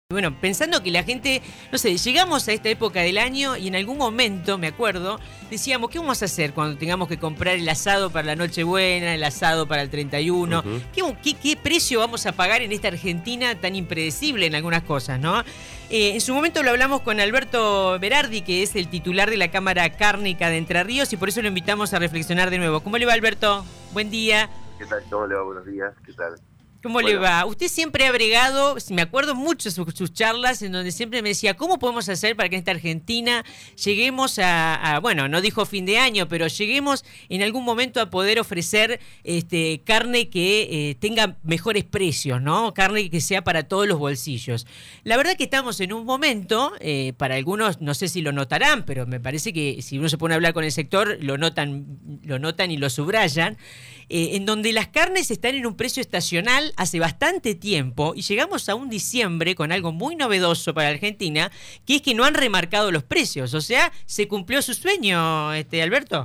Bueno, pensando que la gente, no sé, llegamos a esta época del año y en algún momento, me acuerdo, decíamos, ¿qué vamos a hacer cuando tengamos que comprar el asado para la Nochebuena, el asado para el 31? ¿Qué precio vamos a pagar en esta Argentina tan impredecible en algunas cosas, no? En su momento lo hablamos con Alberto Berardi, que es el titular de la Cámara Cárnica de Entre Ríos, y por eso lo invitamos a reflexionar de nuevo. ¿Cómo le va, Alberto? Buen día. ¿Qué tal? ¿Cómo le va? Buenos días. ¿Qué tal? ¿Cómo le va? Usted siempre ha bregado, me acuerdo mucho de sus charlas, en donde siempre me decía, ¿cómo podemos hacer para que en esta Argentina lleguemos bueno, no dijo fin de año, pero lleguemos en algún momento a poder ofrecer carne que tenga mejores precios, ¿no? Carne que sea para todos los bolsillos. La verdad que estamos en un momento, para algunos, no sé si lo notarán, pero me parece que si uno se pone a hablar con el sector, lo notan y lo subrayan, en donde las carnes están en un precio estacional hace bastante tiempo y llegamos a un diciembre con algo muy novedoso para Argentina, que es que no han remarcado los precios. O sea, ¿se cumplió su sueño, Alberto?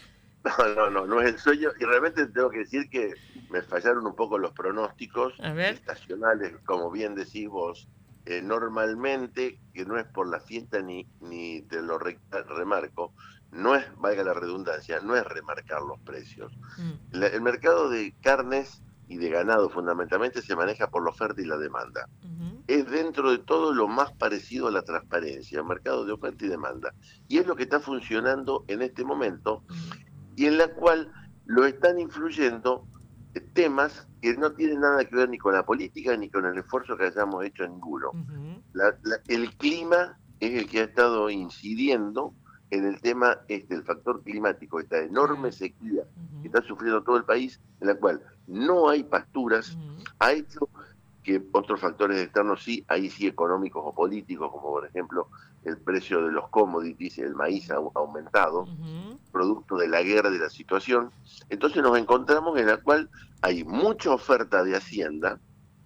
No es el sueño. Y realmente tengo que decir que me fallaron un poco los pronósticos estacionales, como bien decís vos. Normalmente, que no es por la fiesta ni te lo remarco, no es, valga la redundancia, no es remarcar los precios. El mercado de carnes y de ganado fundamentalmente se maneja por la oferta y la demanda. Es dentro de todo lo más parecido a la transparencia, el mercado de oferta y demanda. Y es lo que está funcionando en este momento y en la cual lo están influyendo temas que no tienen nada que ver ni con la política ni con el esfuerzo que hayamos hecho ninguno. El clima es el que ha estado incidiendo en el tema, el factor climático, esta enorme sequía que está sufriendo todo el país, en la cual no hay pasturas, ha hecho que otros factores externos sí, ahí sí económicos o políticos, como por ejemplo el precio de los commodities, el maíz ha aumentado, producto de la guerra, de la situación. Entonces nos encontramos en la cual hay mucha oferta de hacienda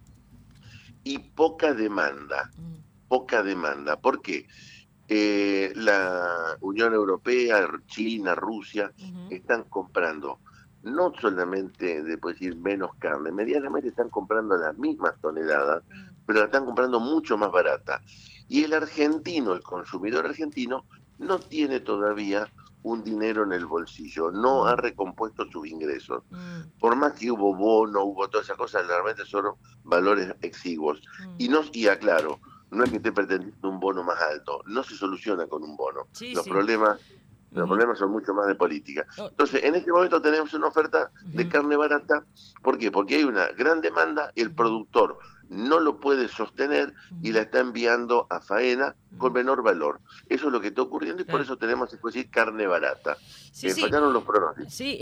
y poca demanda. Poca demanda. ¿Por qué? La Unión Europea, China, Rusia, están comprando no solamente, después decir, menos carne, medianamente están comprando las mismas toneladas, pero la están comprando mucho más barata. Y el argentino, el consumidor argentino, no tiene todavía un dinero en el bolsillo, no ha recompuesto sus ingresos. Por más que hubo bono, hubo todas esas cosas, realmente son valores exiguos. Y aclaro, no es que esté pretendiendo un bono más alto, no se soluciona con un bono. Los problemas son mucho más de política. Entonces, en este momento tenemos una oferta de carne barata. ¿Por qué? Porque hay una gran demanda, el productor no lo puede sostener y la está enviando a faena con menor valor. Eso es lo que está ocurriendo y por eso tenemos, se puede decir, carne barata. Fallaron los pronósticos. Sí,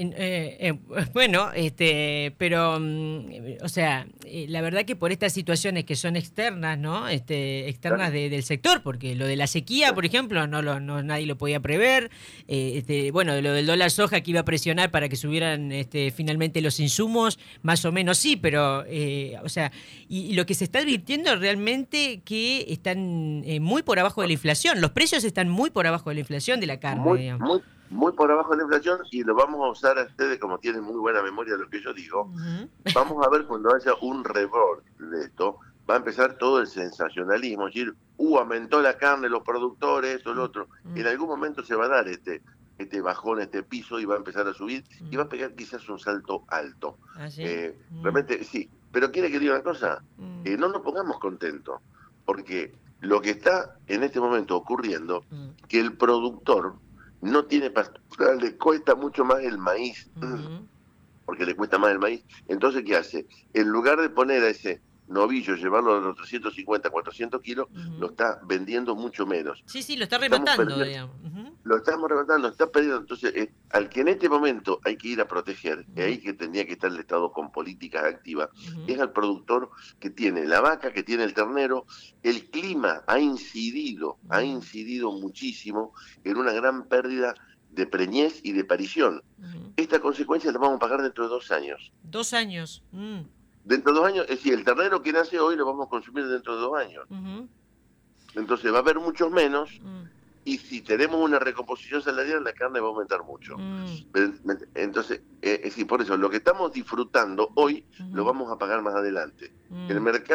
bueno, pero, o sea, la verdad que por estas situaciones que son externas, ¿no? Externas del sector, porque lo de la sequía, por ejemplo, nadie lo podía prever. Bueno, lo del dólar soja que iba a presionar para que subieran finalmente los insumos, más o menos sí, pero, o sea, y lo que se está advirtiendo realmente que están muy por abajo de la inflación. Los precios están muy por abajo de la inflación de la carne, digamos. Muy por abajo de la inflación, y lo vamos a usar a ustedes, como tienen muy buena memoria de lo que yo digo. Vamos a ver cuando haya un rebord de esto, va a empezar todo el sensacionalismo, es decir, aumentó la carne, los productores, esto, lo otro. En algún momento se va a dar este bajón, este piso, y va a empezar a subir, y va a pegar quizás un salto alto. Realmente sí, pero quiere que diga una cosa, no nos pongamos contentos, porque lo que está en este momento ocurriendo, que el productor no tiene pastura, le cuesta mucho más el maíz, porque le cuesta más el maíz. Entonces, ¿qué hace? En lugar de poner a ese novillo, llevarlo a los 350, 400 kilos, lo está vendiendo mucho menos. Sí, lo está rematando, digamos. Lo estamos rematando, está perdiendo. Entonces, al que en este momento hay que ir a proteger, ahí que tendría que estar el Estado con políticas activas, es al productor que tiene la vaca, que tiene el ternero. El clima ha incidido muchísimo en una gran pérdida de preñez y de parición. Esta consecuencia la vamos a pagar dentro de 2 años. 2 años. Dentro de 2 años, es decir, el ternero que nace hoy lo vamos a consumir dentro de 2 años. Entonces va a haber muchos menos, y si tenemos una recomposición salarial, la carne va a aumentar mucho. Entonces, es decir, por eso, lo que estamos disfrutando hoy, lo vamos a pagar más adelante. El mercado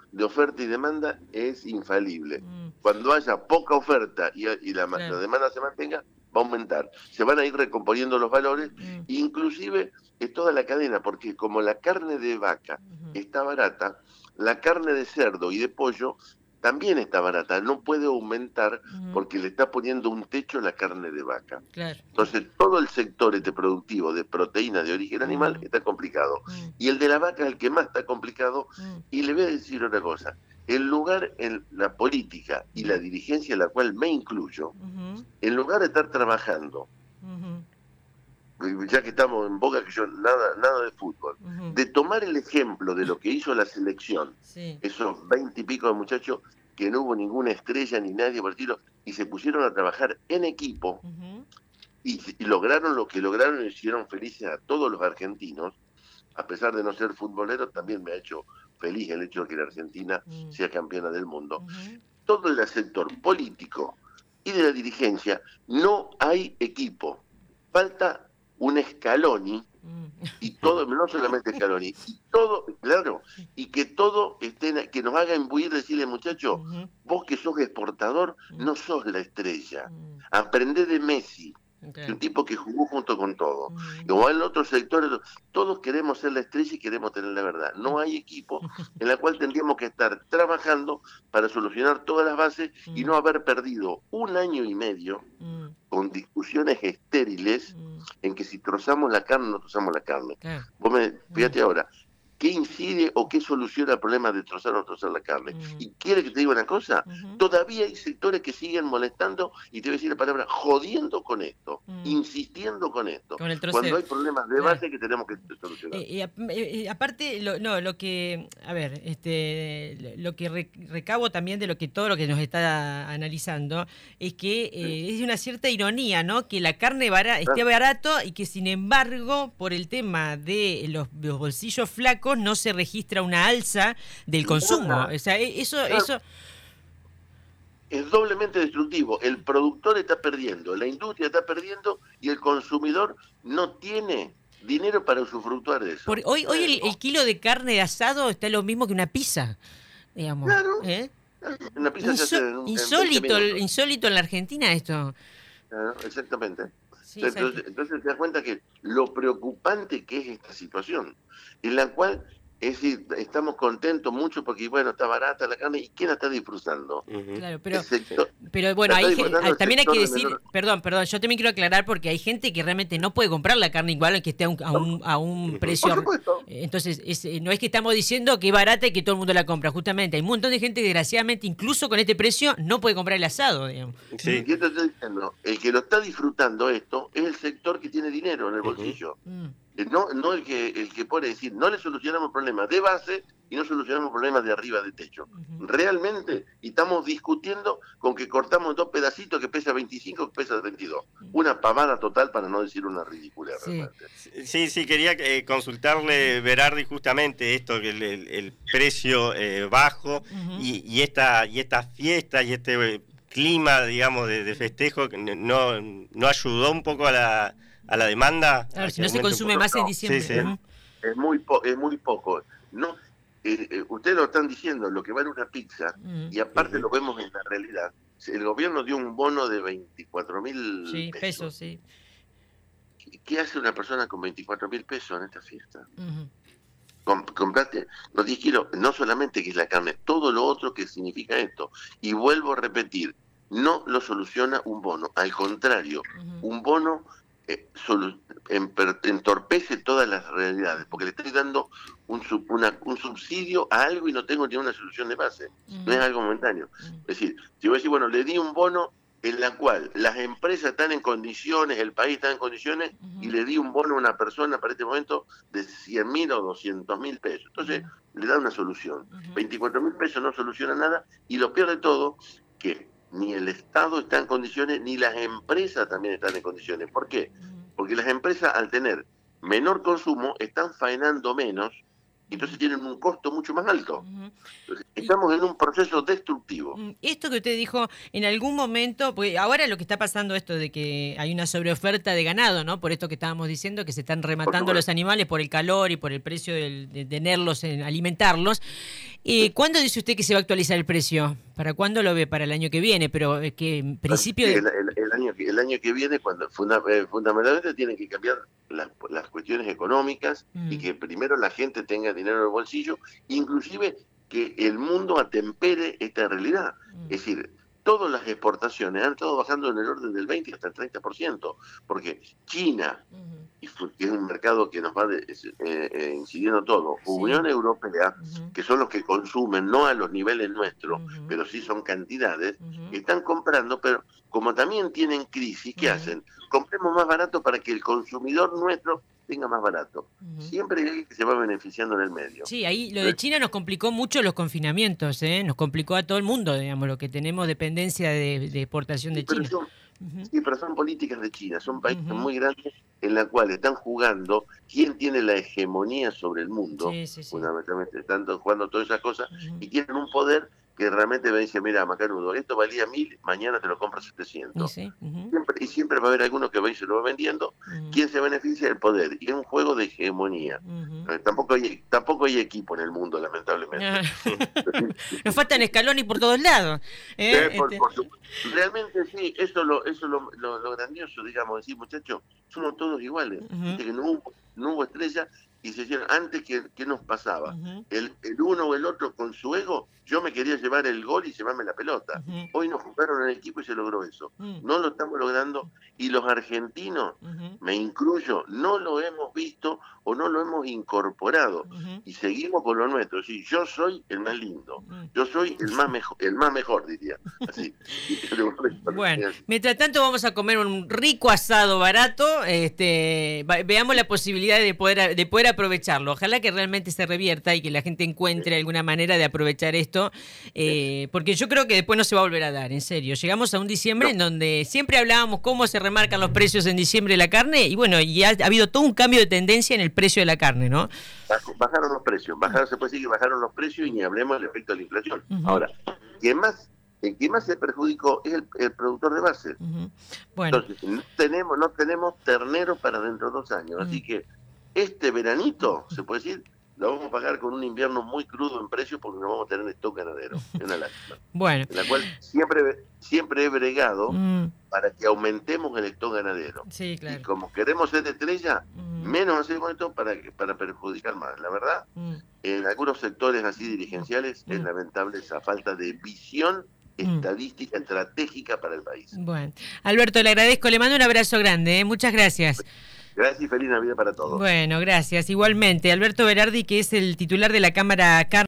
de oferta y demanda es infalible. Cuando haya poca oferta y la demanda se mantenga, va a aumentar. Se van a ir recomponiendo los valores, inclusive es toda la cadena, porque como la carne de vaca está barata, la carne de cerdo y de pollo también está barata, no puede aumentar porque le está poniendo un techo a la carne de vaca. Claro. Entonces todo el sector productivo de proteína de origen animal está complicado. Y el de la vaca es el que más está complicado. Y le voy a decir otra cosa, el lugar en la política y la dirigencia en la cual me incluyo, en lugar de estar trabajando, ya que estamos en boca que yo nada de fútbol, de tomar el ejemplo de lo que hizo la selección, esos 20 y pico de muchachos que no hubo ninguna estrella ni nadie por el estilo, y se pusieron a trabajar en equipo y lograron lo que lograron y hicieron felices a todos los argentinos. A pesar de no ser futbolero, también me ha hecho feliz el hecho de que la Argentina sea campeona del mundo. Todo el sector político y de la dirigencia no hay equipo. Falta un Scaloni y todo, no solamente Scaloni, y todo, claro, y que todo que nos haga imbuir, decirle, muchacho, vos que sos exportador, no sos la estrella. Aprendé de Messi, un tipo que jugó junto con todo. O en otros sectores, todos queremos ser la estrella y queremos tener la verdad. No hay equipo en la cual tendríamos que estar trabajando para solucionar todas las bases y no haber perdido 1 año y medio con discusiones estériles en que si trozamos la carne o no trozamos la carne. Vos fíjate ahora, ¿qué incide o qué soluciona el problema de trozar o no trozar la carne? ¿Y quiere que te diga una cosa? Todavía hay sectores que siguen molestando, y te voy a decir la palabra, jodiendo con esto, insistiendo con esto, cuando hay problemas de base que tenemos que solucionar. Aparte, lo que recabo también de todo lo que nos está analizando, es que es una cierta ironía, ¿no? Que la carne esté barato y que sin embargo, por el tema de los bolsillos flacos, no se registra una alza del consumo. O sea, eso es doblemente destructivo. El productor está perdiendo, la industria está perdiendo y el consumidor no tiene dinero para usufructuar de eso. Hoy el kilo de carne de asado está lo mismo que una pizza, digamos. Claro. Una pizza insólito en la Argentina esto. Claro, exactamente. Sí, entonces te das cuenta que lo preocupante que es esta situación, en la cual, es decir, estamos contentos mucho porque, bueno, está barata la carne, ¿y quién la está disfrutando? Claro, pero bueno, también hay que decir, perdón, yo también quiero aclarar porque hay gente que realmente no puede comprar la carne igual que esté a un precio. Por supuesto. Entonces, no es que estamos diciendo que es barata y que todo el mundo la compra, justamente. Hay un montón de gente, desgraciadamente, incluso con este precio, no puede comprar el asado, digamos. Sí. ¿Qué te estoy diciendo? El que lo está disfrutando esto es el sector que tiene dinero en el bolsillo. No el que pone decir, no le solucionamos problemas de base y no solucionamos problemas de arriba de techo. Realmente, y estamos discutiendo con que cortamos 2 pedacitos que pesa 25, que pesa 22. Una pavada total, para no decir una ridiculez. Sí, quería consultarle, Berardi, justamente esto, que el precio bajo y esta fiesta y este clima, digamos, de festejo no ayudó un poco a la demanda. Claro, si no se consume más en diciembre. Sí. Es muy poco. No, ustedes lo están diciendo, lo que vale una pizza, y aparte lo vemos en la realidad. El gobierno dio un bono de 24.000 pesos. Sí. ¿Qué hace una persona con 24.000 pesos en esta fiesta? Compraste los 10 kilos, no solamente que es la carne, todo lo otro que significa esto. Y vuelvo a repetir, no lo soluciona un bono, al contrario, un bono entorpece todas las realidades, porque le estoy dando un subsidio a algo y no tengo ni una solución de base, no es algo momentáneo. Es decir, si voy a decir, bueno, le di un bono en la cual las empresas están en condiciones, el país está en condiciones, y le di un bono a una persona para este momento de 100.000 o 200.000 pesos. Entonces, le da una solución. 24.000 pesos no soluciona nada, y lo peor de todo, que ni el Estado está en condiciones, ni las empresas también están en condiciones. ¿Por qué? Porque las empresas, al tener menor consumo, están faenando menos entonces tienen un costo mucho más alto. Entonces, estamos en un proceso destructivo. Esto que usted dijo, en algún momento, pues ahora lo que está pasando esto de que hay una sobreoferta de ganado, ¿no? Por esto que estábamos diciendo, que se están rematando los animales por el calor y por el precio de tenerlos, alimentarlos. ¿Cuándo dice usted que se va a actualizar el precio? ¿Para cuándo lo ve? Para el año que viene, pero que en principio... El año que viene, cuando fundamentalmente tienen que cambiar las cuestiones económicas y que primero la gente tenga dinero en el bolsillo, inclusive que el mundo atempere esta realidad. Es decir, todas las exportaciones han estado bajando en el orden del 20 hasta el 30%, porque China, que es un mercado que nos va incidiendo todo, Unión Europea, que son los que consumen, no a los niveles nuestros, pero sí son cantidades, están comprando, pero como también tienen crisis, ¿qué hacen? Compremos más barato para que el consumidor nuestro tenga más barato. Siempre hay alguien que se va beneficiando en el medio. Sí, ahí lo de China nos complicó mucho los confinamientos, nos complicó a todo el mundo, digamos, lo que tenemos dependencia de exportación de China. Sí, pero son políticas de China, son países muy grandes en la cual están jugando quién tiene la hegemonía sobre el mundo, fundamentalmente están jugando todas esas cosas, y tienen un poder que realmente me dice, mira, Macanudo, esto valía 1.000, mañana te lo compras 700. Siempre va a haber alguno que va y se lo va vendiendo. ¿Quién se beneficia? El poder. Y es un juego de hegemonía. Tampoco hay equipo en el mundo, lamentablemente. Nos faltan escalones por todos lados. Realmente sí, eso es lo grandioso, digamos, decir, muchachos, somos todos iguales. Que no hubo estrella. Y se hicieron, antes que nos pasaba, el uno o el otro con su ego, yo me quería llevar el gol y llevarme la pelota. Hoy nos jugaron en equipo y se logró eso. No lo estamos logrando, y los argentinos, me incluyo, no lo hemos visto o no lo hemos incorporado, y seguimos con lo nuestro. Sí, yo soy el más lindo, yo soy el más mejor, diría. Así. Bueno, mientras tanto vamos a comer un rico asado barato, veamos la posibilidad de poder aprovecharlo. Ojalá que realmente se revierta y que la gente encuentre alguna manera de aprovechar esto, porque yo creo que después no se va a volver a dar, en serio. Llegamos a un diciembre en donde siempre hablábamos cómo se remarcan los precios en diciembre de la carne, y bueno, y ha habido todo un cambio de tendencia en el precio de la carne, ¿no? Bajaron los precios, se puede decir que bajaron los precios, y ni hablemos del efecto de la inflación. Ahora, el que más se perjudicó es el productor de base. Bueno. Entonces, no tenemos ternero para dentro de 2 años, así que este veranito, se puede decir, lo vamos a pagar con un invierno muy crudo en precios, porque no vamos a tener stock ganadero. Es una lástima. Bueno. En la cual siempre he bregado para que aumentemos el stock ganadero. Sí, claro. Y como queremos ser de estrella, menos hacemos esto para perjudicar más. La verdad, en algunos sectores así dirigenciales es lamentable esa falta de visión estadística, estratégica para el país. Bueno, Alberto, le agradezco, le mando un abrazo grande, muchas gracias. Gracias y feliz Navidad para todos. Bueno, gracias. Igualmente, Alberto Berardi, que es el titular de la Cámara